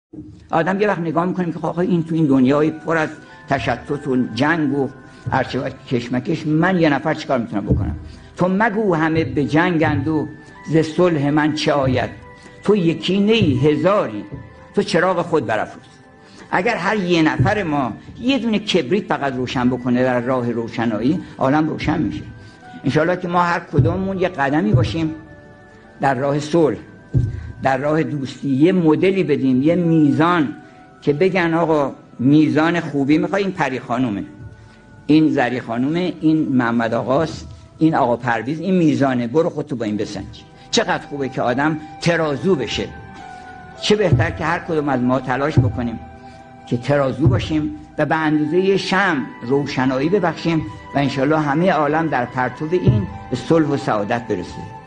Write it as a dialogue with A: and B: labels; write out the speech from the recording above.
A: آدم یه وقت نگاه میکنیم که آقا این تو این دنیای پر از تشتت و جنگ و هرچه کشمکش، من یه نفر چیکار میتونم بکنم؟ تو مگو همه به جنگند و ز صلح من چه آید، تو یکی نی هزاری، تو چراغ خود برافروز. اگر هر یه نفر ما یه دونه کبریت فقط روشن بکنه در راه روشنایی، عالم روشن میشه. انشالله که ما هر کدوممون یه قدمی باشیم در راه صلح، در راه دوستی، یه مدلی بدیم، یه میزان که بگن آقا میزان خوبی میخوای، این پری خانومه، این زری خانومه، این محمد آقاست، این آقا پرویز، این میزانه، برو خودتو با این بسنج. چقدر خوبه که آدم ترازو بشه. چه بهتر که هر کدوم از ما تلاش بکنیم که ترازو باشیم و به اندازه شمع روشنایی ببخشیم و انشالله همه عالم در پرتو این به صلح و سعادت برسه.